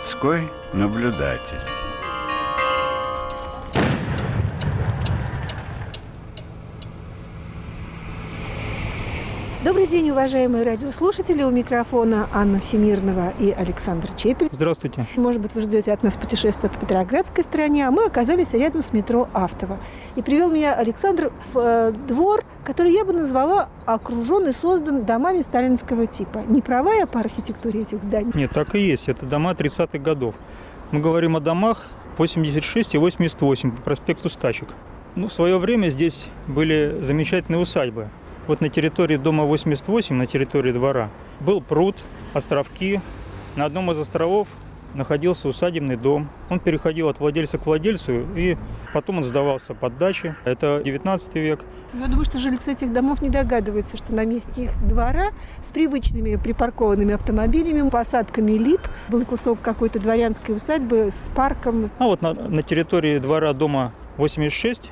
Городской наблюдатель. Добрый день, уважаемые радиослушатели. У микрофона Анна Всемирнова и Александр Чепель. Здравствуйте. Может быть, вы ждете от нас путешествия по Петроградской стороне, а мы оказались рядом с метро Автово. И привел меня Александр в двор, который я бы назвала окружен и создан домами сталинского типа. Не права я по архитектуре этих зданий? Нет, так и есть. Это дома 30-х годов. Мы говорим о домах 86 и 88 по проспекту Стачек. В свое время здесь были замечательные усадьбы. Вот на территории дома 88, на территории двора, был пруд, островки. На одном из островов находился усадебный дом. Он переходил от владельца к владельцу, и потом он сдавался под дачи. Это 19 век. Я думаю, что жильцы этих домов не догадываются, что на месте их двора с привычными припаркованными автомобилями, посадками лип, был кусок какой-то дворянской усадьбы с парком. А вот на территории двора дома 86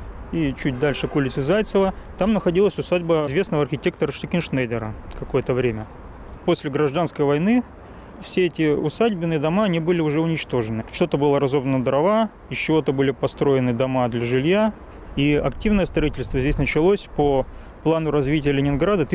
и чуть дальше к улице Зайцева, там находилась усадьба известного архитектора Штекеншнейдера какое-то время. После гражданской войны все эти усадебные дома, они были уже уничтожены. Что-то было разобрано на дрова, из чего-то были построены дома для жилья. И активное строительство здесь началось по плану развития Ленинграда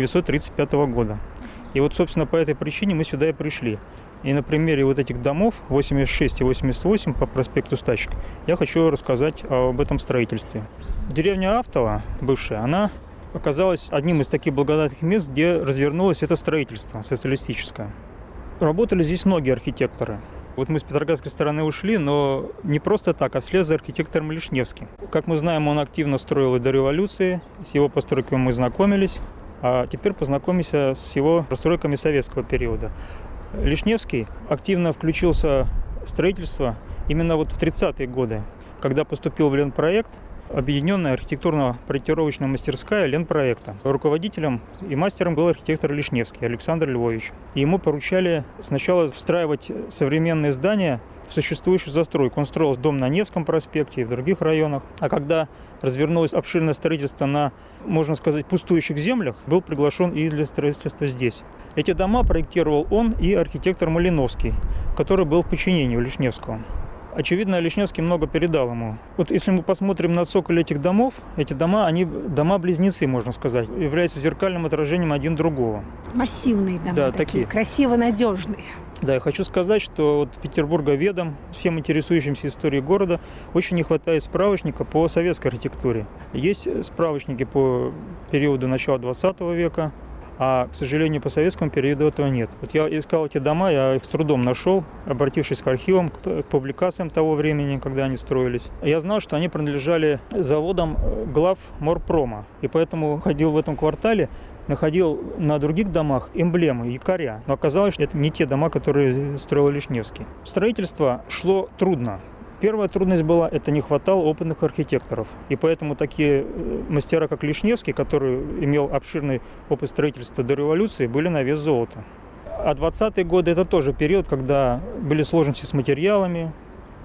1935 года. И вот, собственно, по этой причине мы сюда и пришли. И на примере вот этих домов 86 и 88 по проспекту Стачек я хочу рассказать об этом строительстве. Деревня Автово, бывшая, она оказалась одним из таких благодатных мест, где развернулось это строительство социалистическое. Работали здесь многие архитекторы. Вот мы с Петроградской стороны ушли, но не просто так, а вслед за архитектором Лишневским. Как мы знаем, он активно строил и до революции, с его постройками мы знакомились, а теперь познакомимся с его постройками советского периода. Лишневский активно включился в строительство именно вот в 30-е годы, когда поступил в Ленпроект, объединенная архитектурно-проектировочная мастерская Ленпроекта. Руководителем и мастером был архитектор Лишневский Александр Львович. И ему поручали сначала встраивать современные здания в существующую застройку. Он строил дом на Невском проспекте и в других районах. А когда развернулось обширное строительство на, можно сказать, пустующих землях, был приглашен и для строительства здесь. Эти дома проектировал он и архитектор Малиновский, который был в подчинении у Лишневского. Очевидно, Лишневский много передал ему. Вот если мы посмотрим на цоколь этих домов, эти дома, они дома-близнецы, можно сказать, являются зеркальным отражением один другого. Массивные дома, да, такие красиво надежные. Да, я хочу сказать, что вот петербурговедам, всем интересующимся историей города, очень не хватает справочника по советской архитектуре. Есть справочники по периоду начала 20 века, а, к сожалению, по советскому периоду этого нет. Вот я искал эти дома, я их с трудом нашел, обратившись к архивам, к публикациям того времени, когда они строились. Я знал, что они принадлежали заводам глав Морпрома, и поэтому ходил в этом квартале, находил на других домах эмблемы, якоря. Но оказалось, что это не те дома, которые строил Лишневский. Строительство шло трудно. Первая трудность была, это не хватало опытных архитекторов. И поэтому такие мастера, как Лишневский, который имел обширный опыт строительства до революции, были на вес золота. А 20-е годы – это тоже период, когда были сложности с материалами,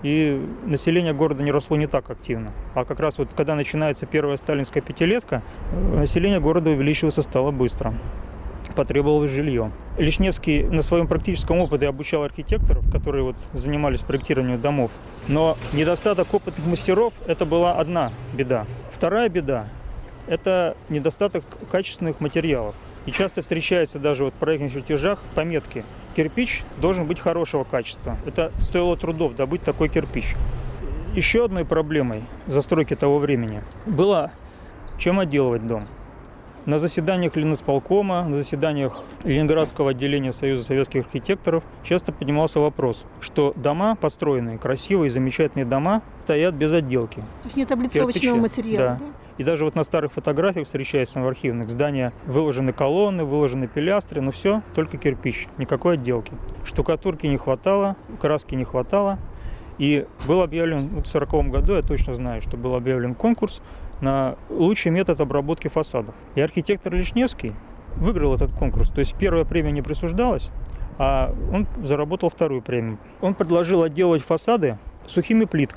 и население города не росло не так активно. А как раз вот когда начинается первая сталинская пятилетка, население города увеличиваться стало быстро. Потребовалось жилье. Лишневский на своем практическом опыте обучал архитекторов, которые вот занимались проектированием домов. Но недостаток опытных мастеров – это была одна беда. Вторая беда – это недостаток качественных материалов. И часто встречается даже вот в проектных чертежах пометки: кирпич должен быть хорошего качества. Это стоило трудов добыть такой кирпич. Еще одной проблемой застройки того времени было, чем отделывать дом. На заседаниях Ленисполкома, на заседаниях Ленинградского отделения Союза советских архитекторов часто поднимался вопрос, что дома, построенные, красивые, замечательные дома, стоят без отделки. То есть нет облицовочного материала? Да. И даже вот на старых фотографиях, встречаются в архивных зданиях, выложены колонны, выложены пилястры, но все, только кирпич, никакой отделки. Штукатурки не хватало, краски не хватало. И был объявлен, в 1940 году, я точно знаю, что был объявлен конкурс на лучший метод обработки фасадов. И архитектор Лишневский выиграл этот конкурс. То есть первая премия не присуждалась, а он заработал вторую премию. Он предложил отделать фасады сухими плитками.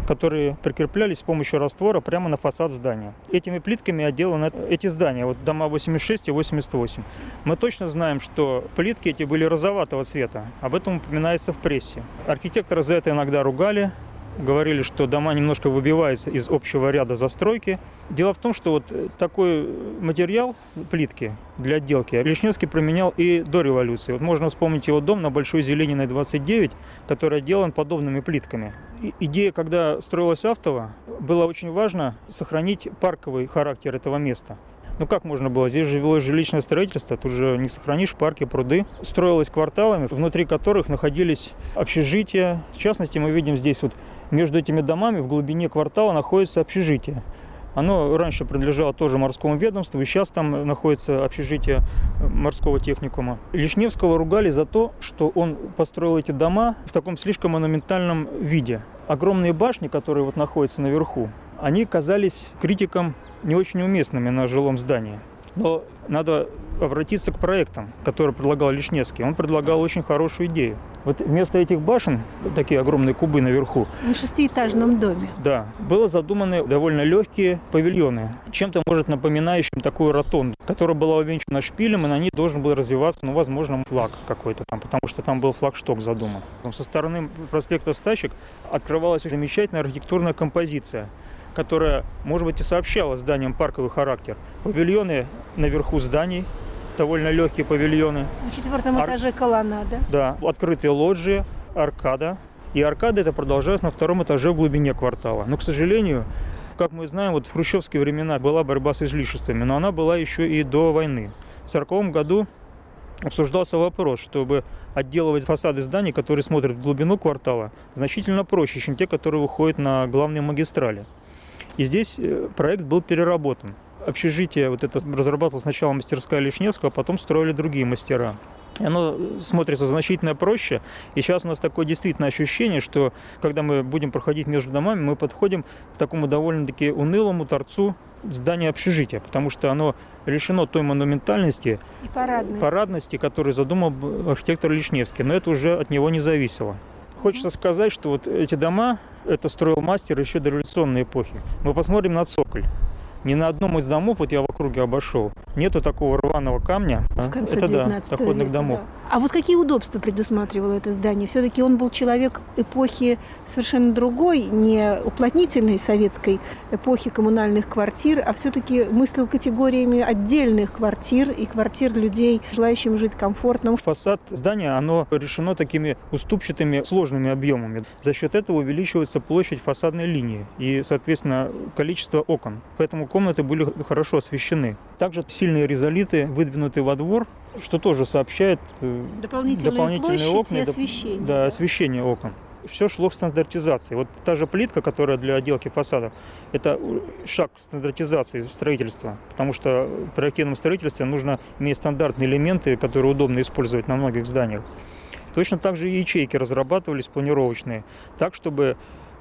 которые прикреплялись с помощью раствора прямо на фасад здания. Этими плитками отделаны эти здания, вот дома 86 и 88. Мы точно знаем, что плитки эти были розоватого цвета. Об этом упоминается в прессе. Архитекторы за это иногда ругали, говорили, что дома немножко выбиваются из общего ряда застройки. Дело в том, что вот такой материал, плитки для отделки, Лишневский применял и до революции. Вот можно вспомнить его дом на Большой Зелениной, 29, который отделан подобными плитками. Идея, когда строилась Автово, было очень важно сохранить парковый характер этого места. Ну как можно было? Здесь же велось жилищное строительство, тут же не сохранишь парки, пруды. Строилось кварталами, внутри которых находились общежития. В частности, мы видим здесь вот между этими домами в глубине квартала находится общежитие. Оно раньше принадлежало тоже морскому ведомству, и сейчас там находится общежитие морского техникума. Лишневского ругали за то, что он построил эти дома в таком слишком монументальном виде. Огромные башни, которые вот находятся наверху, они казались критикам не очень уместными на жилом здании. Но надо обратиться к проектам, которые предлагал Лишневский. Он предлагал очень хорошую идею. Вот вместо этих башен, такие огромные кубы наверху, На 6-этажном доме. да, было задуманы довольно легкие павильоны, чем-то, может, напоминающим такую ротонду, которая была увенчана шпилем, и на ней должен был развиваться, ну, возможно, флаг какой-то там, потому что там был флагшток задуман. Со стороны проспекта Стачек открывалась очень замечательная архитектурная композиция, которая, может быть, и сообщала зданиям парковый характер. Павильоны наверху зданий, довольно легкие павильоны. На 4-м этаже колоннада. Да, открытые лоджии, аркада. И аркада это продолжалась на 2-м этаже в глубине квартала. Но, к сожалению, как мы знаем, вот в хрущевские времена была борьба с излишествами, но она была еще и до войны. В 1940 году обсуждался вопрос, чтобы отделывать фасады зданий, которые смотрят в глубину квартала, значительно проще, чем те, которые выходят на главные магистрали. И здесь проект был переработан. Общежитие вот это разрабатывала сначала мастерская Лишневского, а потом строили другие мастера. И оно смотрится значительно проще. И сейчас у нас такое действительно ощущение, что когда мы будем проходить между домами, мы подходим к такому довольно-таки унылому торцу здания общежития, потому что оно лишено той монументальности И парадности, которую задумал архитектор Лишневский. Но это уже от него не зависело. Хочется сказать, что вот эти дома, это строил мастер еще дореволюционной эпохи. Мы посмотрим на цоколь. Ни на одном из домов, вот я в округе обошел, нету такого рваного камня. В конце это 19 да, доходных века, домов. да. А вот какие удобства предусматривало это здание? Все-таки он был человек эпохи совершенно другой, не уплотнительной советской эпохи коммунальных квартир, а все-таки мыслил категориями отдельных квартир и квартир людей, желающим жить комфортно. Фасад здания, оно решено такими уступчатыми сложными объемами. За счет этого увеличивается площадь фасадной линии и, соответственно, количество окон. Поэтому комнаты были хорошо освещены. Также сильные ризолиты выдвинуты во двор, что тоже сообщает дополнительные площадь окна, и освещение. Да, освещение окон. Все шло к стандартизации. Вот та же плитка, которая для отделки фасадов, это шаг к стандартизации строительства, потому что в проективном строительстве нужно иметь стандартные элементы, которые удобно использовать на многих зданиях. Точно так же и ячейки разрабатывались планировочные, так, чтобы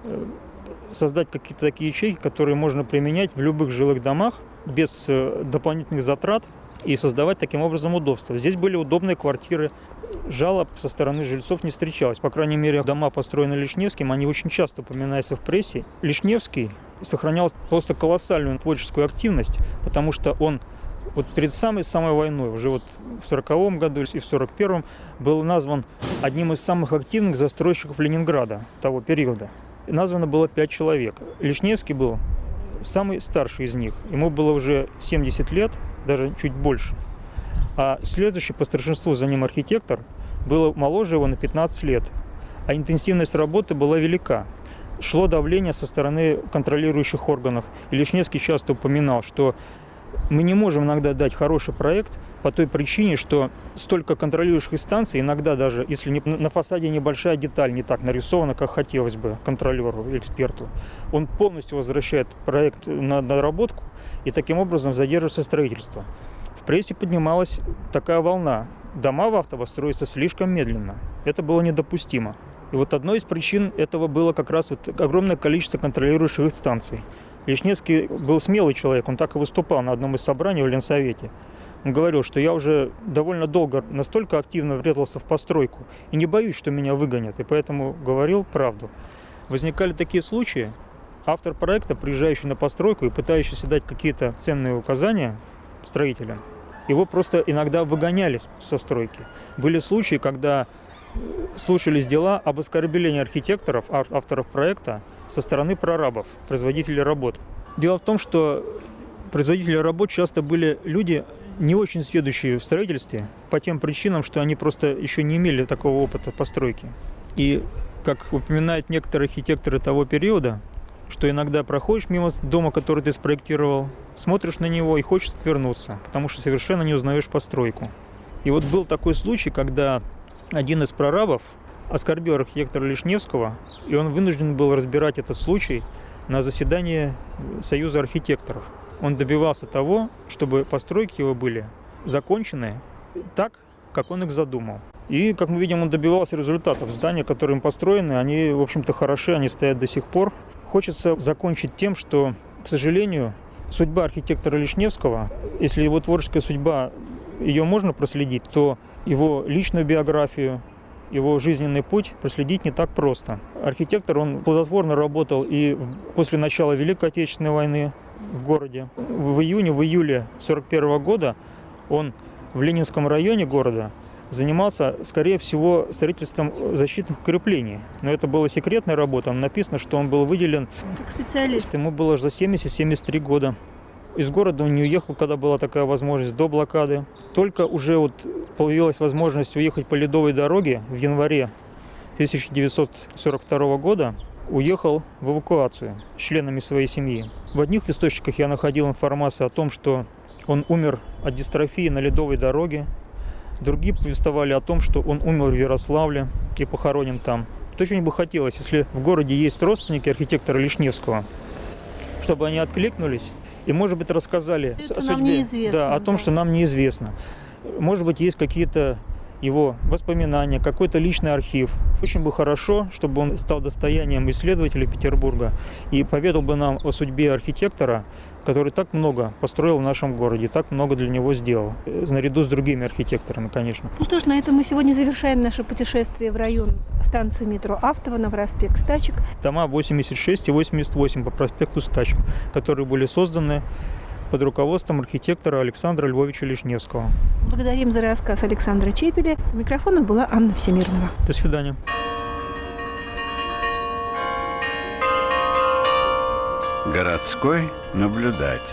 создать какие-то такие ячейки, которые можно применять в любых жилых домах без дополнительных затрат и создавать таким образом удобства. Здесь были удобные квартиры, жалоб со стороны жильцов не встречалось. По крайней мере, дома, построенные Лишневским, они очень часто упоминаются в прессе. Лишневский сохранял просто колоссальную творческую активность, потому что он вот перед самой войной, уже вот в 1940 году и в 1941 был назван одним из самых активных застройщиков Ленинграда того периода. Названо было 5 человек. Лишневский был самый старший из них. Ему было уже 70 лет, даже чуть больше. А следующий по старшинству за ним архитектор был моложе его на 15 лет. А интенсивность работы была велика. Шло давление со стороны контролирующих органов. И Лишневский часто упоминал, что мы не можем иногда дать хороший проект по той причине, что столько контролирующих инстанций, иногда даже, если на фасаде небольшая деталь не так нарисована, как хотелось бы контролеру, эксперту, он полностью возвращает проект на доработку, и таким образом задерживается строительство. В прессе поднималась такая волна. Дома в Автово строятся слишком медленно. Это было недопустимо. И вот одной из причин этого было как раз вот огромное количество контролирующих инстанций. Лишневский был смелый человек, он так и выступал на одном из собраний в Ленсовете. Он говорил, что я уже довольно долго настолько активно врезался в постройку и не боюсь, что меня выгонят, и поэтому говорил правду. возникали такие случаи, автор проекта, приезжающий на постройку и пытающийся дать какие-то ценные указания строителям, его просто иногда выгоняли со стройки. Были случаи, когда слушались дела об оскорблении архитекторов, авторов проекта со стороны прорабов, производителей работ. Дело в том, что производители работ часто были люди, не очень сведущие в строительстве, по тем причинам, что они просто еще не имели такого опыта постройки. И, как упоминают некоторые архитекторы того периода, что иногда проходишь мимо дома, который ты спроектировал, смотришь на него и хочешь отвернуться, потому что совершенно не узнаешь постройку. И вот был такой случай, когда один из прорабов оскорбил архитектора Лишневского, и он вынужден был разбирать этот случай на заседании Союза архитекторов. Он добивался того, чтобы постройки его были закончены так, как он их задумал. И, как мы видим, он добивался результатов. Здания, которые им построены, они, в общем-то, хороши, они стоят до сих пор. Хочется закончить тем, что, к сожалению, судьба архитектора Лишневского, если его творческая судьба, ее можно проследить, то его личную биографию, его жизненный путь проследить не так просто. Архитектор, он плодотворно работал и после начала Великой Отечественной войны в городе. В июле 1941 года он в Ленинском районе города занимался, скорее всего, строительством защитных укреплений. Но это была секретная работа. Написано, что он был выделен как специалист. Ему было за 70-73 года. Из города он не уехал, когда была такая возможность, до блокады. Только уже вот появилась возможность уехать по ледовой дороге в январе 1942 года, уехал в эвакуацию с членами своей семьи. В одних источниках я находил информацию о том, что он умер от дистрофии на ледовой дороге. Другие повествовали о том, что он умер в Ярославле и похоронен там. Очень бы хотелось, если в городе есть родственники архитектора Лишневского, чтобы они откликнулись и, может быть, рассказали о судьбе. Да, о том, что нам неизвестно. Может быть, есть какие-то его воспоминания, какой-то личный архив. Очень бы хорошо, чтобы он стал достоянием исследователей Петербурга и поведал бы нам о судьбе архитектора, который так много построил в нашем городе, так много для него сделал, наряду с другими архитекторами, конечно. Ну что ж, на этом мы сегодня завершаем наше путешествие в район станции метро Автово на проспект Стачек. Дома 86 и 88 по проспекту Стачек, которые были созданы под руководством архитектора Александра Львовича Лишневского. Благодарим за рассказ Александра Чепеля. У микрофона была Анна Всемирнова. До свидания. Городской наблюдатель.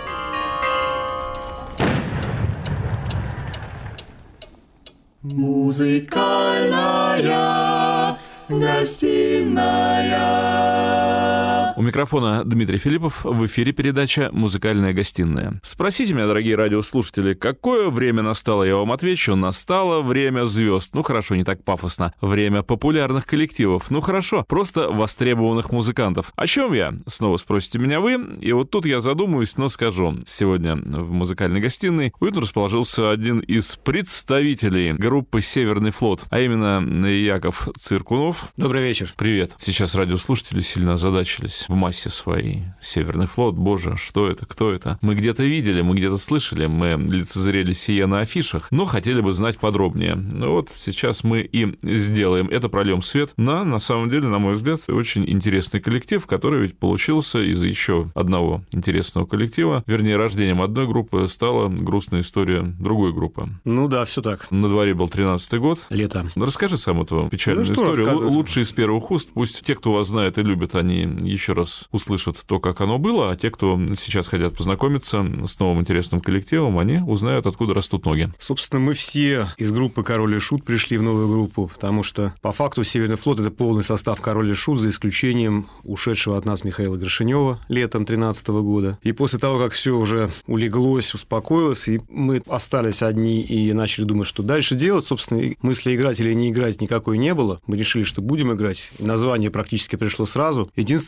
Музыкальная гостиная. У микрофона Дмитрий Филиппов. В эфире передача «Музыкальная гостиная». Спросите меня, дорогие радиослушатели, какое время настало? Я вам отвечу: настало время звезд. Ну хорошо, не так пафосно. Время популярных коллективов. Ну хорошо, просто востребованных музыкантов. О чем я? Снова спросите меня вы. И вот тут я задумаюсь, но скажу. Сегодня в «Музыкальной гостиной» уютно расположился один из представителей группы «Северный флот», а именно Яков Циркунов. Добрый вечер. Привет. Сейчас радиослушатели сильно озадачились в массе своей. «Северный флот», боже, что это, кто это? Мы где-то видели, мы где-то слышали, мы лицезрели сие на афишах, но хотели бы знать подробнее. Ну вот сейчас мы и сделаем это, прольем свет на самом деле, на мой взгляд, очень интересный коллектив, который ведь получился из еще одного интересного коллектива. Вернее, рождением одной группы стала грустная история другой группы. Ну да, все так. На дворе был 13-й год. Лето. Расскажи сам эту печальную историю. Лучше из первых уст. Пусть те, кто вас знает и любит, они еще раз услышат то, как оно было, а те, кто сейчас хотят познакомиться с новым интересным коллективом, они узнают, откуда растут ноги. Собственно, мы все из группы «Король и Шут» пришли в новую группу, потому что, по факту, «Северный флот» — это полный состав «Король и Шут», за исключением ушедшего от нас Михаила Грошинева летом 2013 года. И после того, как все уже улеглось, успокоилось, и мы остались одни и начали думать, что дальше делать, собственно, мысли играть или не играть никакой не было. Мы решили, что будем играть. Название практически пришло сразу. Единственное, хочу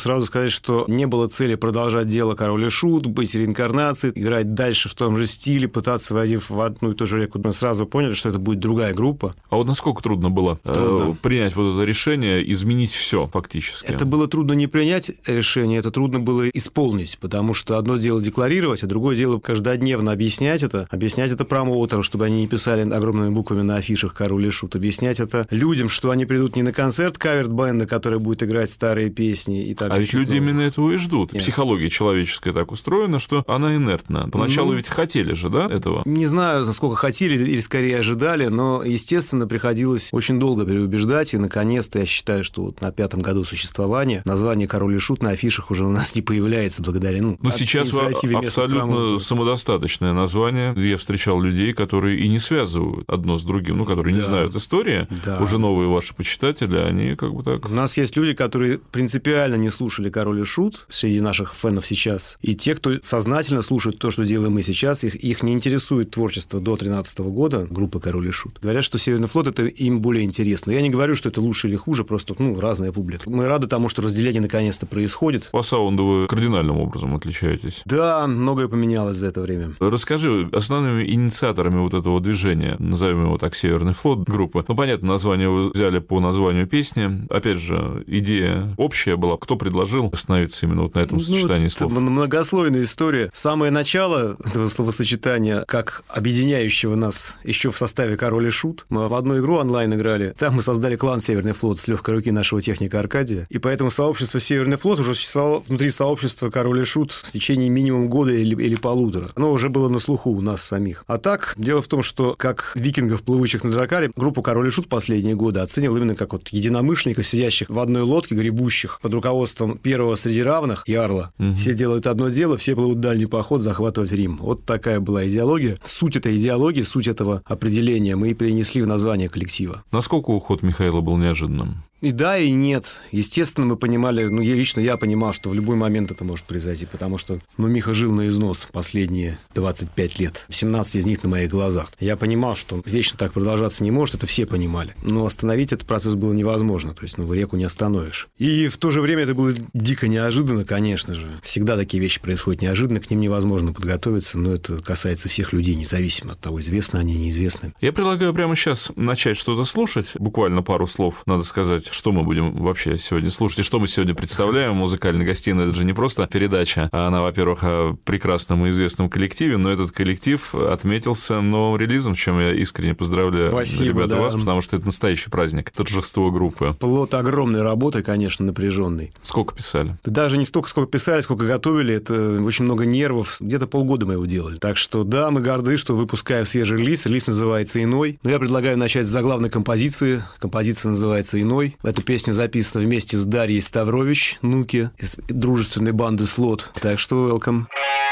сразу сказать, что не было цели продолжать дело «Король и Шут», быть реинкарнацией, играть дальше в том же стиле, пытаться войти в одну и ту же реку. Мы сразу поняли, что это будет другая группа. А вот насколько трудно было принять вот это решение, изменить все фактически? Это было трудно не принять решение, это трудно было исполнить, потому что одно дело декларировать, а другое дело каждодневно объяснять это промоутерам, чтобы они не писали огромными буквами на афишах «Король и Шут», объяснять это людям, что они придут не на концерт каверт-бенда, который будет играть старые песни. И так ведь люди именно этого и ждут. Нет. Психология человеческая так устроена, что она инертна. Поначалу ведь хотели же, да, этого? Не знаю, насколько хотели или скорее ожидали, но, естественно, приходилось очень долго переубеждать, и, наконец-то, я считаю, что вот на 5-м году существования название «Король и Шут» на афишах уже у нас не появляется благодаря... сейчас абсолютно самодостаточное название. Я встречал людей, которые и не связывают одно с другим, которые не знают истории. Да. Уже новые ваши почитатели, они как бы так... У нас есть люди, которые принципиально не слушали «Король и Шут» среди наших фенов сейчас. И те, кто сознательно слушает то, что делаем мы сейчас, их не интересует творчество до 2013 года группы «Король и Шут». Говорят, что «Северный флот» — это им более интересно. Я не говорю, что это лучше или хуже, просто разная публика. Мы рады тому, что разделение наконец-то происходит. По саунду вы кардинальным образом отличаетесь. Да, многое поменялось за это время. Расскажи, основными инициаторами вот этого движения, назовем его так, «Северный флот» группы. Понятно, название вы взяли по названию песни. Опять же, идея общая была. Кто предложил остановиться именно вот на этом сочетании слов? Это многослойная история. Самое начало этого словосочетания, как объединяющего нас еще в составе «Король и Шут». Мы в одну игру онлайн играли. Там мы создали клан «Северный флот» с легкой руки нашего техника Аркадия. И поэтому сообщество «Северный флот» уже существовало внутри сообщества «Король и Шут» в течение минимум года или полутора. Оно уже было на слуху у нас самих. А так, дело в том, что как викингов, плывущих на дракаре, группу «Король и Шут» последние годы оценивал именно как единомышленников, сидящих в одной лодке, гребущих под руководством первого среди равных, Ярла. Все делают одно дело, все плывут в дальний поход захватывать Рим. Вот такая была идеология. Суть этой идеологии, суть этого определения мы и перенесли в название коллектива. Насколько уход Михаила был неожиданным? И да, и нет. Естественно, мы понимали, я понимал, что в любой момент это может произойти, потому что, Миха жил на износ последние 25 лет, 17 из них на моих глазах. Я понимал, что вечно так продолжаться не может, это все понимали. Но остановить этот процесс было невозможно, то есть, реку не остановишь. И в то же время это было дико неожиданно, конечно же. Всегда такие вещи происходят неожиданно, к ним невозможно подготовиться, но это касается всех людей, независимо от того, известны они, неизвестны. Я предлагаю прямо сейчас начать что-то слушать, буквально пару слов, надо сказать, что мы будем вообще сегодня слушать и что мы сегодня представляем в музыкальной гостиной. Это же не просто передача, а она, во-первых, о прекрасном и известном коллективе, но этот коллектив отметился новым релизом, чем я искренне поздравляю ребята вас, потому что это настоящий праздник, торжество группы. Плод огромной работы, конечно, напряженной. Сколько писали? Даже не столько, сколько писали, сколько готовили. Это очень много нервов. Где-то полгода мы его делали. Так что, да, мы горды, что выпускаем свежий релиз. Релиз называется «Иной». Но я предлагаю начать с заглавной композиции. Композиция называется «Иной». Эта песня записана вместе с Дарьей Ставрович, Нуки, из дружественной банды «Слот». Так что welcome.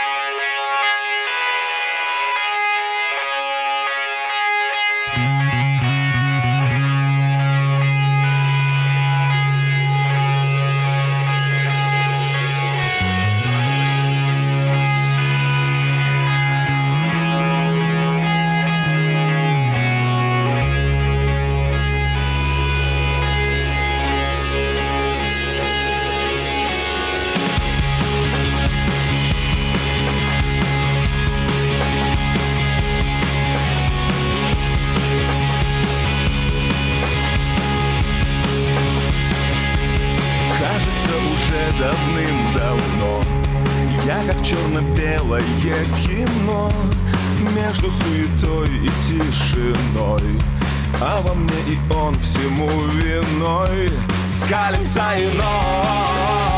давным-давно я как черно-белое кино между суетой и тишиной, а во мне и он всему виной. Скалится иной.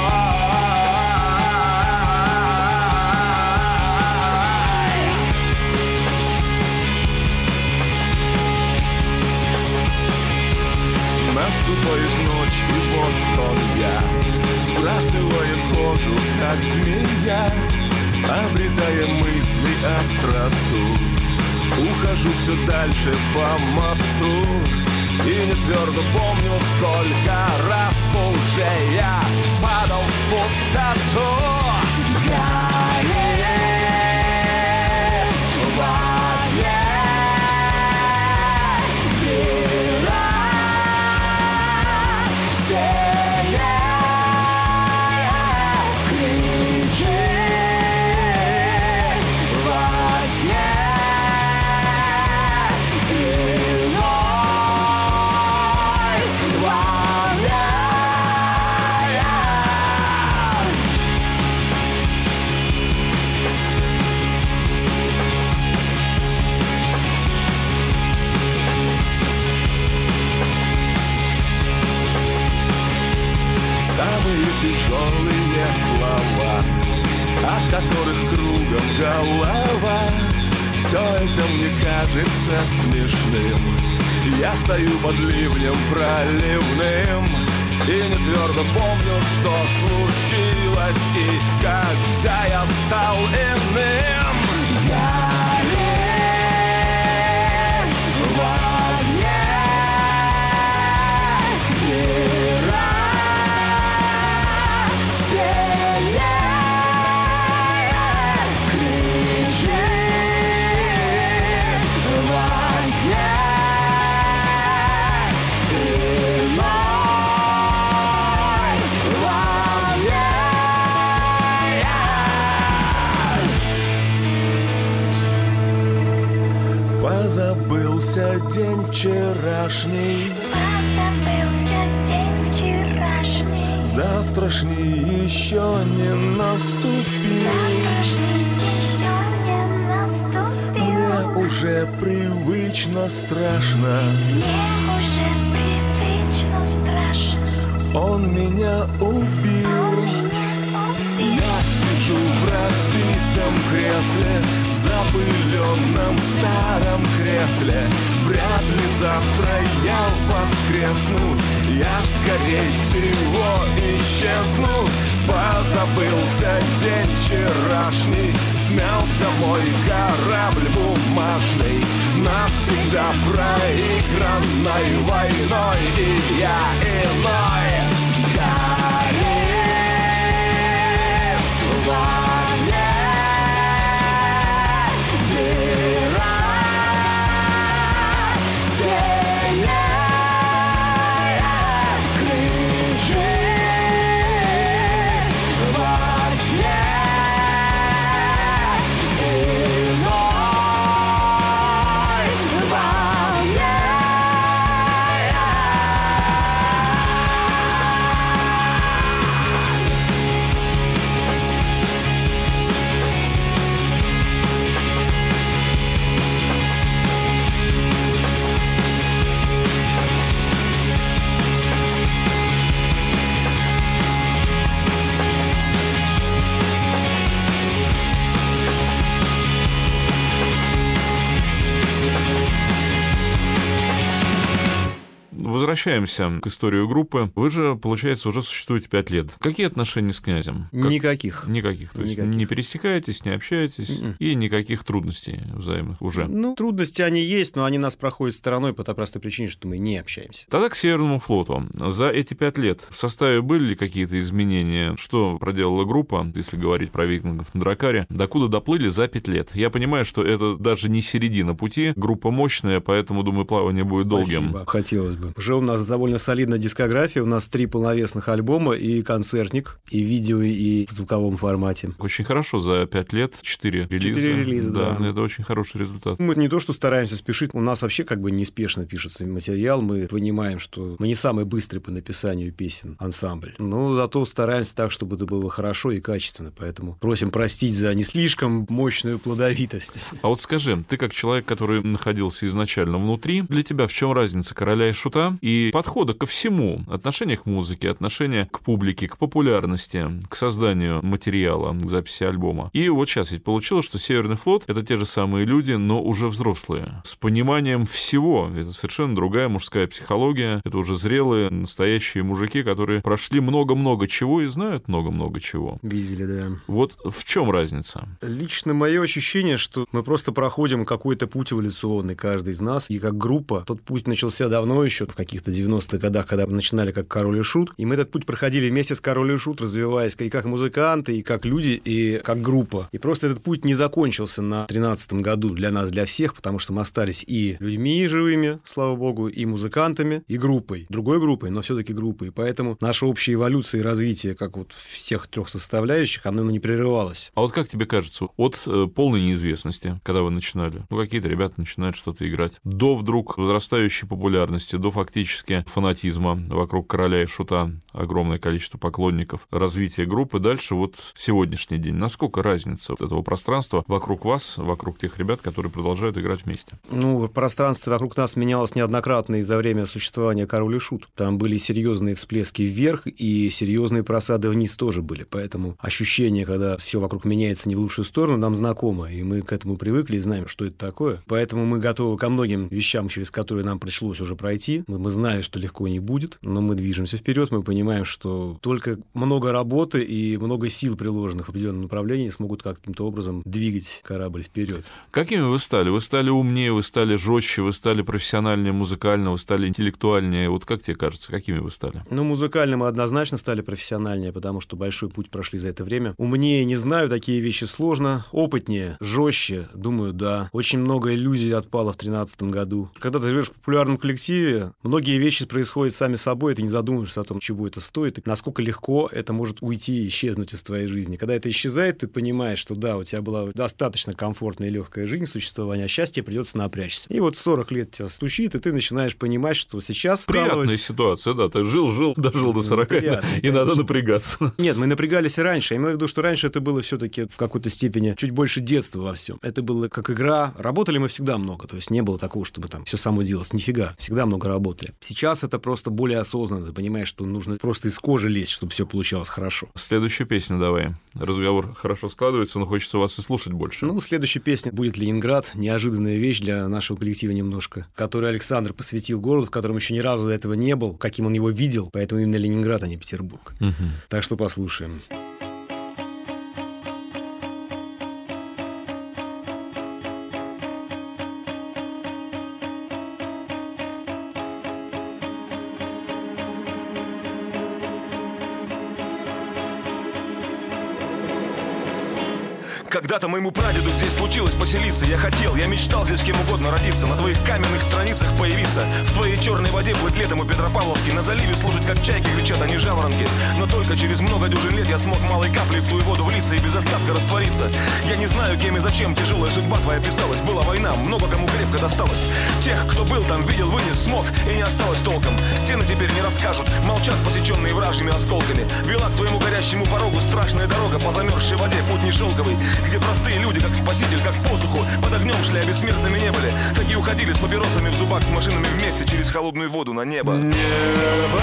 Наступает ночь, и вот он я, сбрасывая кожу, как змея, обретая мысли остроту. Ухожу все дальше по мосту и не твердо помню, сколько раз уже я падал в пустоту. Горит в огне дыра в стене, самые тяжелые слова, от которых кругом голова. Все это мне кажется смешным. Я стою под ливнем проливным и не твердо помню, что случилось и когда я стал иным. Гореть в огне, дыра в стене, кричит во сне. Позабылся день вчерашний, завтрашний еще не наступил. Мне уже привычно страшно. Он меня убил. Я сижу в разбитом кресле, в запыленном старом кресле. Вряд ли завтра я воскресну, я скорей всего исчезну. Позабылся день вчерашний, смялся мой корабль бумажный, навсегда проигранной войной, и я иной. Горит в огне дыра в стене, кричит во сне. Иной во мне. Возвращаемся к истории группы. Вы же, получается, уже существуете 5 лет. Какие отношения с князем? Никаких. Никаких. То есть не пересекаетесь, не общаетесь, и никаких трудностей взаимных уже. Ну, трудности они есть, но они нас проходят стороной по той простой причине, что мы не общаемся. Тогда к Северному флоту. За эти 5 лет в составе были ли какие-то изменения? Что проделала группа, если говорить про викингов на Дракаре? Докуда доплыли за 5 лет? Я понимаю, что это даже не середина пути. Группа мощная, поэтому, думаю, плавание будет долгим. Спасибо. Хотелось бы. Уже у нас довольно солидная дискография. У нас 3 полновесных альбома и концертник, и видео, и в звуковом формате. Очень хорошо. За 5 лет 4 релиза. 4 релиза, да. Это очень хороший результат. Мы не то, что стараемся спешить. У нас вообще как бы неспешно пишется материал. Мы понимаем, что мы не самый быстрый по написанию песен ансамбль. Но зато стараемся так, чтобы это было хорошо и качественно. Поэтому просим простить за не слишком мощную плодовитость. А вот скажи, ты как человек, который находился изначально внутри, для тебя в чем разница короля и шута и подхода ко всему? Отношение к музыке, отношение к публике, к популярности, к созданию материала, к записи альбома. И вот сейчас ведь получилось, что Северный флот — это те же самые люди, но уже взрослые. С пониманием всего. Это совершенно другая мужская психология. Это уже зрелые, настоящие мужики, которые прошли много-много чего и знают много-много чего. Видели, да. Вот в чем разница? Лично мое ощущение, что мы просто проходим какой-то путь эволюционный, каждый из нас, и как группа. Тот путь начался давно еще, в каких-то 90-х годах, когда мы начинали как Король и Шут, и мы этот путь проходили вместе с Король и Шут, развиваясь и как музыканты, и как люди, и как группа. И просто этот путь не закончился на 13-м году для нас, для всех, потому что мы остались и людьми живыми, слава богу, и музыкантами, и группой. Другой группой, но все-таки группой. И поэтому наша общая эволюция и развитие, как вот всех 3 составляющих, оно не прерывалось. А вот как тебе кажется, от полной неизвестности, когда вы начинали, какие-то ребята начинают что-то играть, до вдруг возрастающей популярности, до фактически практически фанатизма вокруг Короля и Шута, огромное количество поклонников, развитие группы. Дальше вот сегодняшний день. Насколько разница вот этого пространства вокруг вас, вокруг тех ребят, которые продолжают играть вместе? Ну, пространство вокруг нас менялось неоднократно и за время существования «Король и Шут». Там были серьезные всплески вверх и серьезные просады вниз тоже были. Поэтому ощущение, когда все вокруг меняется не в лучшую сторону, нам знакомо, и мы к этому привыкли и знаем, что это такое. Поэтому мы готовы ко многим вещам, через которые нам пришлось уже пройти. Мы знали, что легко не будет, но мы движемся вперед, мы понимаем, что только много работы и много сил, приложенных в определенном направлении, смогут каким-то образом двигать корабль вперед. Какими вы стали? Вы стали умнее, вы стали жестче, вы стали профессиональнее музыкально, вы стали интеллектуальнее. Вот как тебе кажется, какими вы стали? Ну, музыкально мы однозначно стали профессиональнее, потому что большой путь прошли за это время. Умнее не знаю, такие вещи сложно. Опытнее, жестче, думаю, да. Очень много иллюзий отпало в 2013 году. Когда ты живешь в популярном коллективе, многие вещи происходят сами собой, ты не задумываешься о том, чего это стоит, и насколько легко это может уйти и исчезнуть из твоей жизни. Когда это исчезает, ты понимаешь, что да, у тебя была достаточно комфортная и легкая жизнь, существование, а счастье придется напрячься. И вот 40 лет тебя стучит, и ты начинаешь понимать, что сейчас... Приятная ситуация, да. Ты жил, дожил до 40, и надо напрягаться. Нет, мы напрягались и раньше. Я имею в виду, что раньше это было все-таки в какой-то степени чуть больше детства во всем. Это было как игра. Работали мы всегда много. То есть не было такого, чтобы там все само делалось. Нифига. Всегда много работали. Сейчас это просто более осознанно. Ты понимаешь, что нужно просто из кожи лезть, чтобы все получалось хорошо. Следующую песню давай. Разговор хорошо складывается, но хочется вас и слушать больше. Ну, следующая песня будет «Ленинград». Неожиданная вещь для нашего коллектива немножко, которую Александр посвятил городу, в котором еще ни разу до этого не был, каким он его видел. Поэтому именно Ленинград, а не Петербург. Так что послушаем. Когда-то моему прадеду здесь случилось поселиться. Я мечтал здесь кем угодно родиться, на твоих каменных страницах появиться, в твоей черной воде плыть летом у Петропавловки, на заливе служить как чайки, кричат они жаворонки. Но только через много дюжин лет я смог малой каплей в твою воду влиться и без остатка раствориться. Я не знаю, кем и зачем тяжелая судьба твоя писалась. Была война, много кому крепко досталось. Тех, кто был там, видел, вынес, смог, и не осталось толком. Стены теперь не расскажут, молчат посеченные вражьими осколками. Вела к твоему горящему порогу страшная дорога по замерзшей воде, путь не шелковый, где простые люди, как спаситель, как посуху, под огнем шли, а бессмертными не были. Такие уходили с папиросами в зубах, с машинами вместе через холодную воду на небо. Небо,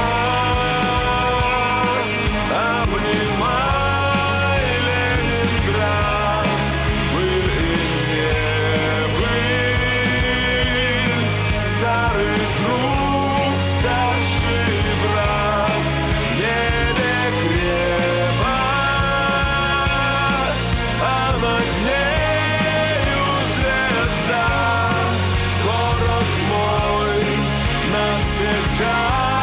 обнимай Ленинград, быль и небыль, старый друг, старший брат, в небе крепость, а над нею звезда, город мой навсегда,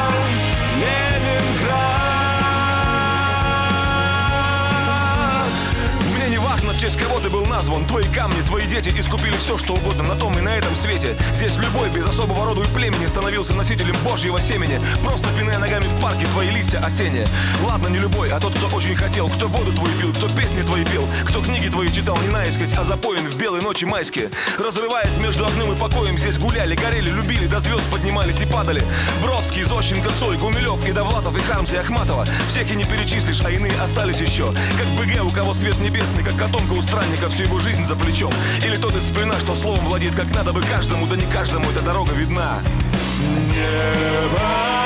Ленинград. Мне не важно, в честь кого ты был назван. Твои камни, твои дети искупили все, что угодно на том и на этом свете. Здесь любой, без особого рода и племени, становился носителем Божьего семени, просто пиная ногами в парке твои листья осенние. Ладно, не любой, а тот, кто очень хотел, кто воду твою пил, кто песни твои пел, кто книги твои читал не наискось, а запоен в белые ночи майские. Разрываясь между окном и покоем, здесь гуляли, горели, любили, до звезд поднимались и падали. Бродский, Зощенко, Цой, Гумилев, и Довлатов, и Хармс, и Ахматова. Всех и не перечислишь, а иные остались еще. Как БГ, у кого свет небесный, как котомка у странника, всю его жизнь за плечом. Или тот из плена, что словом владеет, как надо бы каждому, да не каждому эта дорога видна. Небо,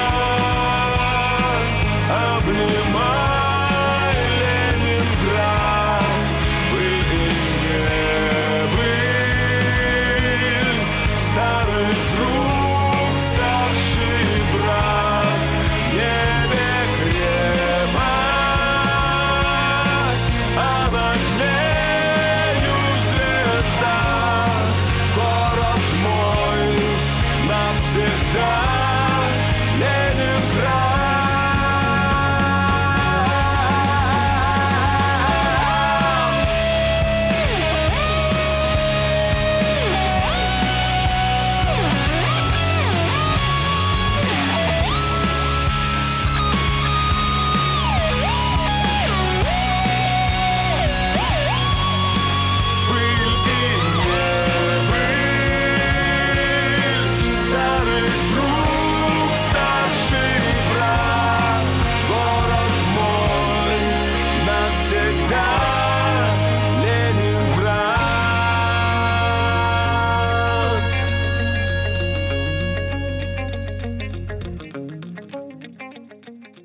обнимай Ленинград, быль и небыль, старый друг, старший брат, в небе крепость, а над нею звезда, город мой навсегда,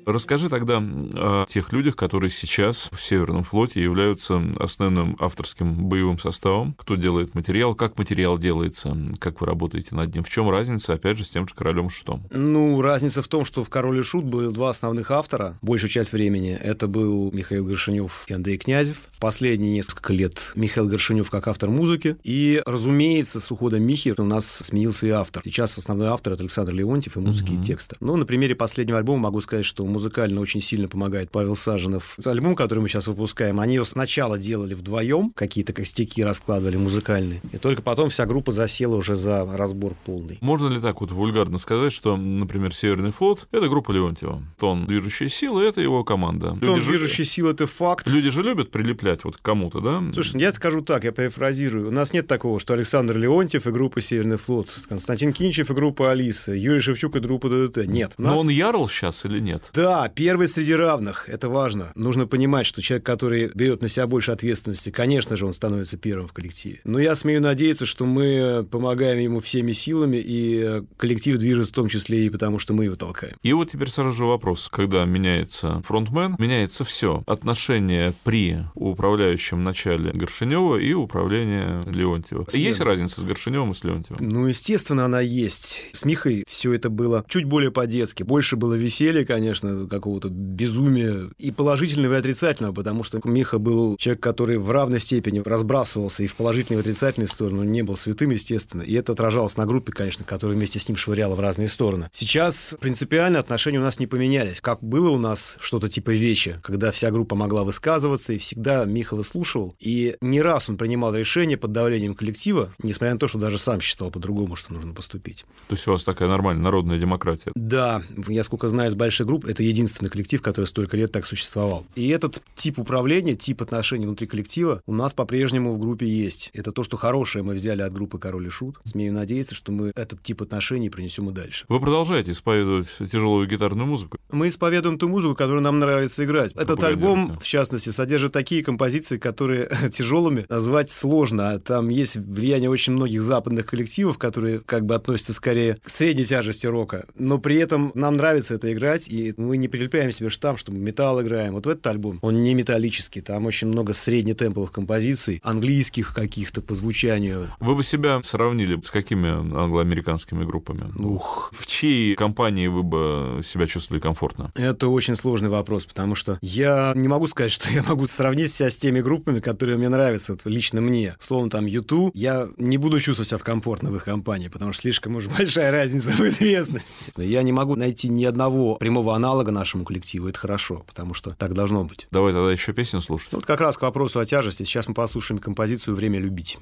Расскажи тогда о тех людях, которые сейчас в Северном флоте являются основным авторским боевым составом. Кто делает материал, как материал делается, как вы работаете над ним. В чем разница, опять же, с тем же Королем и Шутом? Разница в том, что в «Король и Шут» было два основных автора большую часть времени. Это был Михаил Горшенев и Андрей Князев. Последние несколько лет Михаил Горшенев как автор музыки. И, разумеется, с уходом Михи у нас сменился и автор. Сейчас основной автор — это Александр Леонтьев и музыки, и текста. На примере последнего альбома могу сказать, что музыкально очень сильно помогает Павел Саженов. Альбом, который мы сейчас выпускаем, они его сначала делали вдвоем, какие-то костяки раскладывали музыкальные, и только потом вся группа засела уже за разбор полный. Можно ли так вот вульгарно сказать, что, например, Северный флот — это группа Леонтьева, Тон движущей силы — это его команда? Тон движущей силы — это факт. Люди же любят прилеплять вот к кому-то, да? Слушай, я скажу так, я перефразирую. У нас нет такого, что Александр Леонтьев и группа «Северный флот», Константин Кинчев и группа «Алиса», Юрий Шевчук и группа ДДТ. Нет. Но он ярл сейчас или нет? Да, первый среди равных. Это важно. Нужно понимать, что человек, который берет на себя больше ответственности, конечно же, он становится первым в коллективе. Но я смею надеяться, что мы помогаем ему всеми силами, и коллектив движется в том числе и потому, что мы его толкаем. И вот теперь сразу же вопрос. Когда меняется фронтмен, меняется все. Отношения при управляющем начале Горшенева и управление Леонтьева. Есть разница с Горшеневым и с Леонтьевым? Естественно, она есть. С Михой все это было чуть более по-детски. Больше было веселья, конечно, какого-то безумия, и положительного, и отрицательного, потому что Миха был человек, который в равной степени разбрасывался и в положительную, и в отрицательную сторону, не был святым, естественно, и это отражалось на группе, конечно, которая вместе с ним швыряла в разные стороны. Сейчас принципиально отношения у нас не поменялись. Как было у нас что-то типа вечи, когда вся группа могла высказываться, и всегда Миха выслушивал, и не раз он принимал решения под давлением коллектива, несмотря на то, что даже сам считал по-другому, что нужно поступить. То есть у вас такая нормальная народная демократия? Да, я сколько знаю из больших групп, это единственный коллектив, который столько лет так существовал. И этот тип управления, тип отношений внутри коллектива у нас по-прежнему в группе есть. Это то, что хорошее мы взяли от группы «Король и Шут». Смею надеяться, что мы этот тип отношений принесем и дальше. Вы продолжаете исповедовать тяжелую гитарную музыку? Мы исповедуем ту музыку, которую нам нравится играть. Этот альбом, в частности, содержит такие композиции, которые тяжелыми назвать сложно. Там есть влияние очень многих западных коллективов, которые как бы относятся скорее к средней тяжести рока. Но при этом нам нравится это играть, и мы не прилепляем себе штамп, что мы металл играем. Вот в этот альбом, он не металлический, там очень много среднетемповых композиций, английских каких-то по звучанию. Вы бы себя сравнили с какими англоамериканскими группами? В чьей компании вы бы себя чувствовали комфортно? Это очень сложный вопрос, потому что я не могу сказать, что я могу сравнить себя с теми группами, которые мне нравятся, вот лично мне. Словно там U2, я не буду чувствовать себя комфортно в их компании, потому что слишком уж большая разница в известности. Я не могу найти ни одного прямого аналога нашему коллективу, это хорошо, потому что так должно быть. Давай тогда еще песню слушать. Вот как раз к вопросу о тяжести. Сейчас мы послушаем композицию «Время любить».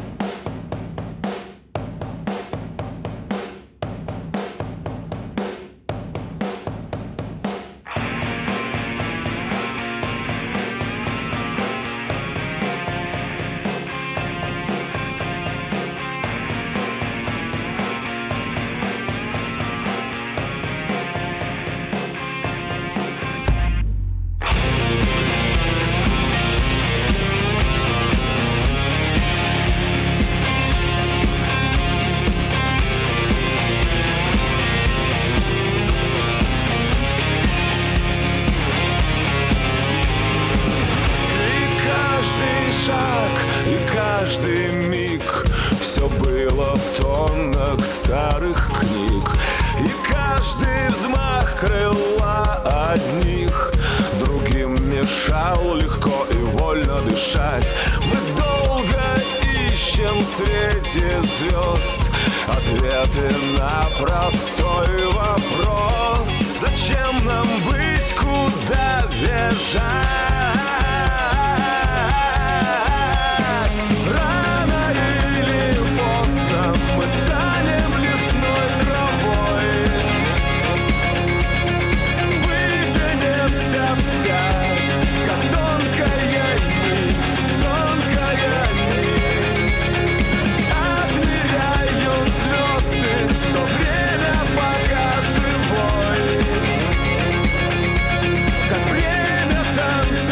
каждый миг все было в тоннах старых книг, и каждый взмах крыла одних другим мешал легко и вольно дышать. Мы долго ищем в свете звезд ответы на простой вопрос: зачем нам быть, куда бежать? Танцевать.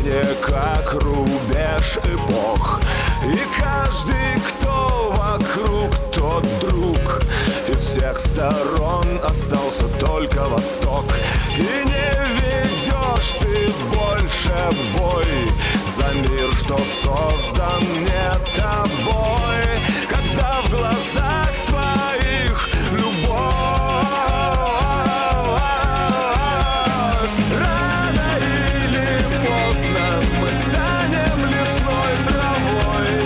время как рубеж эпох. И каждый, кто вокруг, тот друг. Из всех сторон остался только Восток. И не ведешь ты больше бой за мир, что создан не тобой. Когда в глазах твоих любовь, рано или поздно мы станем лесной травой.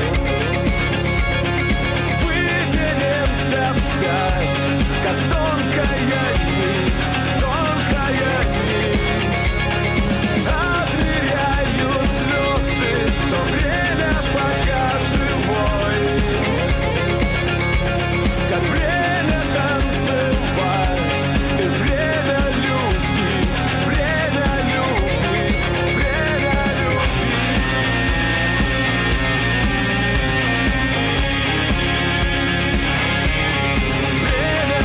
Вытянемся вспять, как тонкая нить, тонкая нить. Отмеряют звезды то время, пока живой. Как время танцевать и время любить, время любить, время любить. Время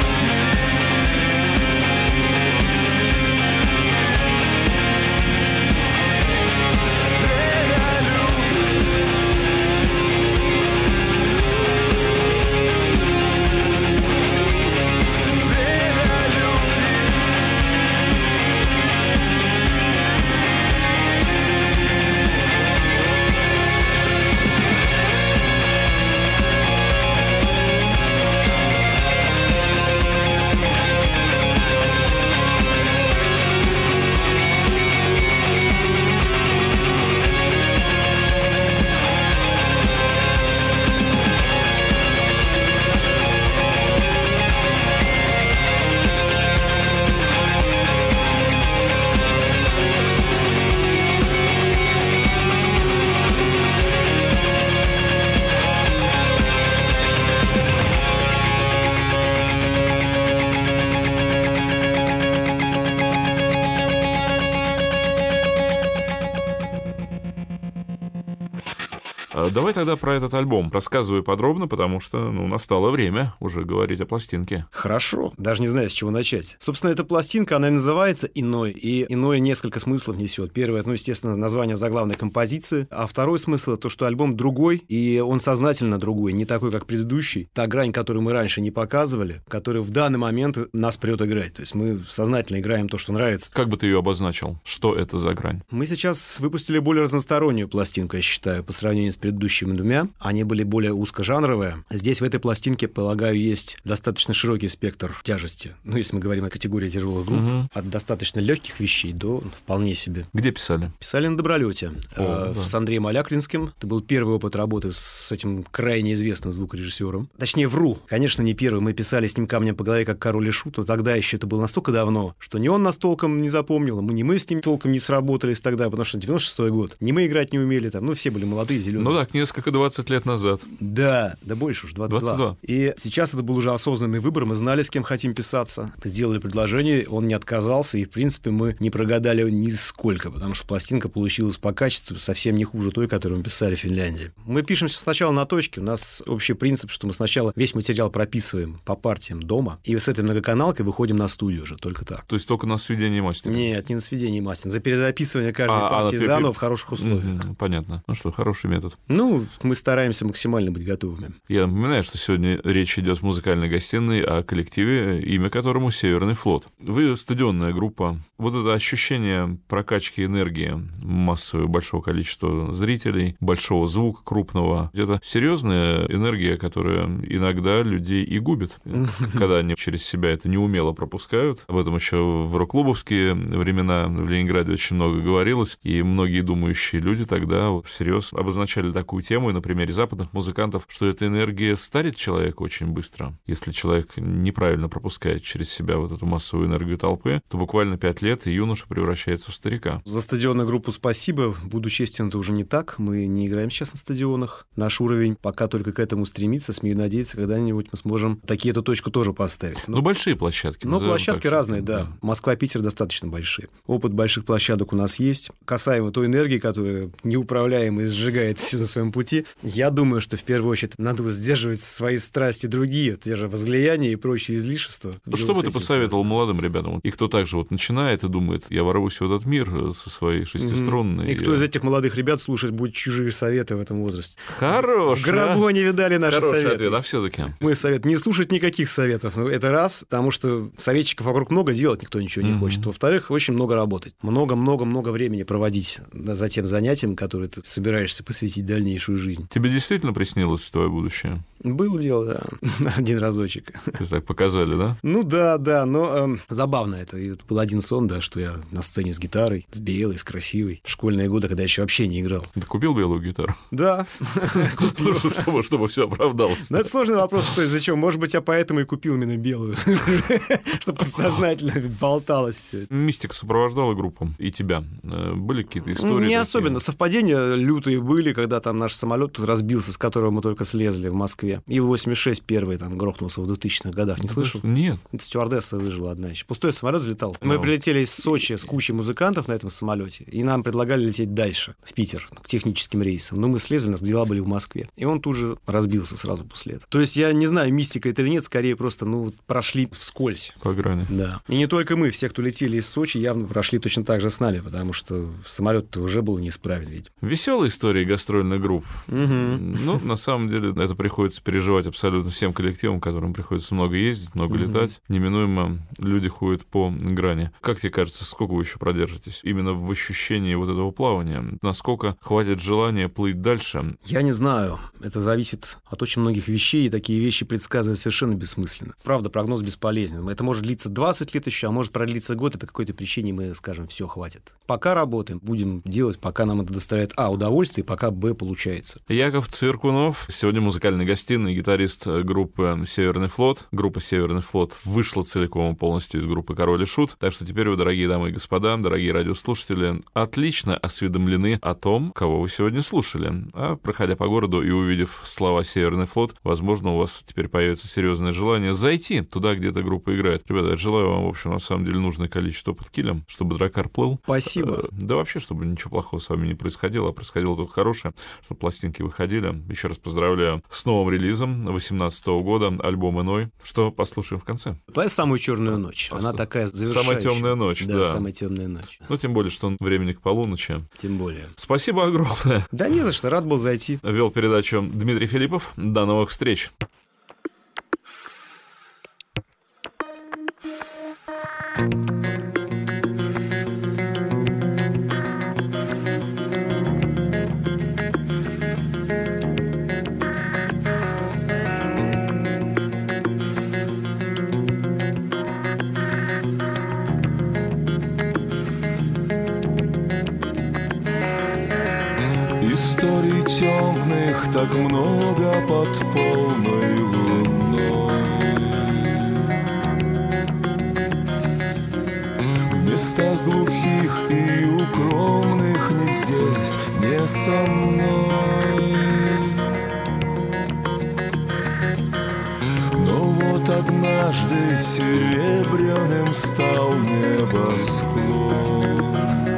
Давай тогда про этот альбом рассказывай подробно, потому что настало время уже говорить о пластинке. Хорошо, даже не знаю, с чего начать. Собственно, эта пластинка, она и называется «Иной», и «Иное» несколько смыслов несет. Первое, естественно, название заглавной композиции, а второй смысл — то, что альбом другой, и он сознательно другой, не такой, как предыдущий. Та грань, которую мы раньше не показывали, которая в данный момент нас прет играть. То есть мы сознательно играем то, что нравится. Как бы ты ее обозначил? Что это за грань? Мы сейчас выпустили более разностороннюю пластинку, я считаю, по сравнению с предыдущими двумя. Они были более узкожанровые. Здесь в этой пластинке, полагаю, есть достаточно широкий спектр тяжести. Если мы говорим о категории тяжелых групп. От достаточно легких вещей до вполне себе. Где писали? Писали на Добролете. С Андреем Аляклинским. Это был первый опыт работы с этим крайне известным звукорежиссером. Точнее, вру. Конечно, не первый. Мы писали с ним «Камнем по голове», как Король и Шут. Но тогда еще это было настолько давно, что ни он нас толком не запомнил, ни мы с ним толком не сработались тогда, потому что 96-й год. Ни мы играть не умели там. Все были молодые, зеленые. Так, несколько 20 лет назад. Да, больше уж, 22. И сейчас это был уже осознанный выбор. Мы знали, с кем хотим писаться. Сделали предложение, он не отказался. И, в принципе, мы не прогадали нисколько, потому что пластинка получилась по качеству совсем не хуже той, которую мы писали в Финляндии. Мы пишемся сначала на точке. У нас общий принцип, что мы сначала весь материал прописываем по партиям дома, и с этой многоканалкой выходим на студию уже, только так. То есть только на сведении мастера? Нет, не на сведении мастера. За перезаписывание каждой партии заново в хороших условиях. Понятно. Хороший метод. Мы стараемся максимально быть готовыми. Я напоминаю, что сегодня речь идет в музыкальной гостиной о коллективе, имя которому «Северный флот». Вы стадионная группа. Вот это ощущение прокачки энергии массового большого количества зрителей, большого звука крупного, это серьезная энергия, которая иногда людей и губит, когда они через себя это неумело пропускают. Об этом еще в рок-клубовские времена в Ленинграде очень много говорилось, и многие думающие люди тогда всерьез обозначали такую тему, и на примере западных музыкантов, что эта энергия старит человека очень быстро. Если человек неправильно пропускает через себя вот эту массовую энергию толпы, то буквально 5 лет и юноша превращается в старика. За стадионную группу спасибо. Буду честен, это уже не так. Мы не играем сейчас на стадионах. Наш уровень пока только к этому стремится. Смею надеяться, когда-нибудь мы сможем эту точку тоже поставить. Но большие площадки. Но площадки разные, да. Москва, Питер достаточно большие. Опыт больших площадок у нас есть. Касаемо той энергии, которая неуправляемо сжигает всю на своем пути. Я думаю, что в первую очередь надо сдерживать свои страсти другие, те же возлияния и прочие излишества. Что бы ты посоветовал молодым ребятам? И кто также вот начинает и думает, я ворвусь в этот мир со своей шестиструнной. И кто из этих молодых ребят слушать будет чужие советы в этом возрасте? Хороший. В гробу они видали наши советы. Ответ, а все-таки? Мой совет — не слушать никаких советов. Это раз, потому что советчиков вокруг много, делать никто ничего не хочет. Во-вторых, очень много работать. Много-много-много времени проводить за тем занятием, которое ты собираешься посвятить дальнейшую жизнь. Тебе действительно приснилось твое будущее? Было дело, да. Один разочек. Ты так показали, да? Ну да, но забавно это. Это был один сон, да, что я на сцене с гитарой, с белой, с красивой. В школьные годы, когда я еще вообще не играл. Ты купил белую гитару? Да. Чтобы все оправдалось. Ну, это сложный вопрос, что из-за чего. Может быть, я поэтому и купил именно белую. Чтобы подсознательно болталось все. Мистика сопровождала группу и тебя. Были какие-то истории? Не особенно. Совпадения лютые были, когда там наш самолет разбился, с которого мы только слезли в Москве. Ил-86 первый там грохнулся в 2000-х годах. Не слышал? Нет. Это стюардесса выжила одна еще. Пустой самолет взлетал. Мы прилетели из Сочи с кучей музыкантов на этом самолете, и нам предлагали лететь дальше, в Питер, к техническим рейсам. Но мы слезли, у нас дела были в Москве. И он тут же разбился сразу после этого. То есть я не знаю, мистика это или нет, скорее просто, прошли вскользь. По грани. Да. И не только мы, все, кто летели из Сочи, явно прошли точно так же с нами, потому что самолет-то уже было неисправен, видимо. Веселые истории гастрольных групп. Ну, на самом деле, это приходится переживать абсолютно всем коллективам, которым приходится много ездить, много летать. Неминуемо люди ходят по грани. Как тебе кажется, сколько вы еще продержитесь? Именно в ощущении вот этого плавания. Насколько хватит желания плыть дальше? Я не знаю. Это зависит от очень многих вещей, и такие вещи предсказывать совершенно бессмысленно. Правда, прогноз бесполезен. Это может длиться 20 лет еще, а может продлиться год, и по какой-то причине мы скажем, все, хватит. Пока работаем, будем делать, пока нам это доставляет удовольствие, пока получается. Яков Цверкунов, сегодня музыкальный гостиный, гитарист группы «Северный флот». Группа «Северный флот» вышла целиком и полностью из группы «Король и Шут». Так что теперь вы, дорогие дамы и господа, дорогие радиослушатели, отлично осведомлены о том, кого вы сегодня слушали. А проходя по городу и увидев слова «Северный флот», возможно, у вас теперь появится серьезное желание зайти туда, где эта группа играет. Ребята, я желаю вам, в общем, на самом деле нужное количество под килем, чтобы дракар плыл. Спасибо. Да вообще, чтобы ничего плохого с вами не происходило, а происходило только хорошее, чтобы пластинки выходили. Еще раз поздравляю с новым релизом 2018 года, альбом «Иной». Что послушаем в конце? Давай «Самую черную ночь». Она такая завершающая. «Самая темная ночь», да. «Самая темная ночь». Ну, тем более, что времени к полуночи. Тем более. Спасибо огромное. Да не за что, рад был зайти. Вел передачу Дмитрий Филиппов. До новых встреч. Историй темных так много под полной луной. В местах глухих и укромных не здесь, не со мной. Но вот однажды серебряным стал небосклон.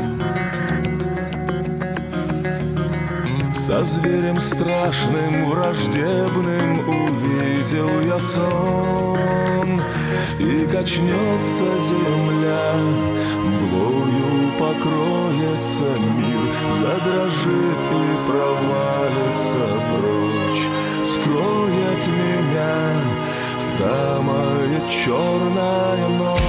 Со зверем страшным, враждебным увидел я сон. И качнется земля, мглою покроется мир, задрожит и провалится прочь. Скроет меня самая черная ночь.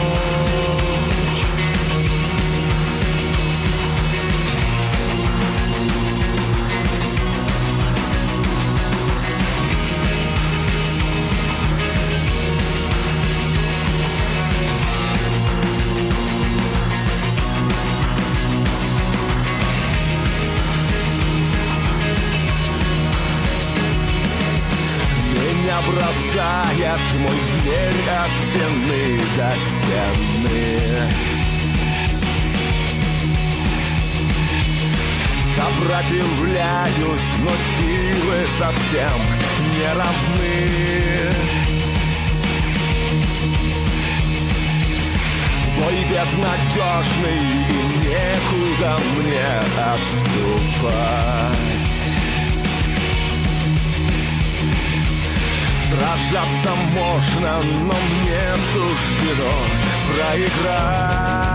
Бросает мой зверь от стены до стены. Сопротивляюсь, но силы совсем не равны. Бой безнадежный, и некуда мне отступать. Сражаться можно, но мне суждено проиграть.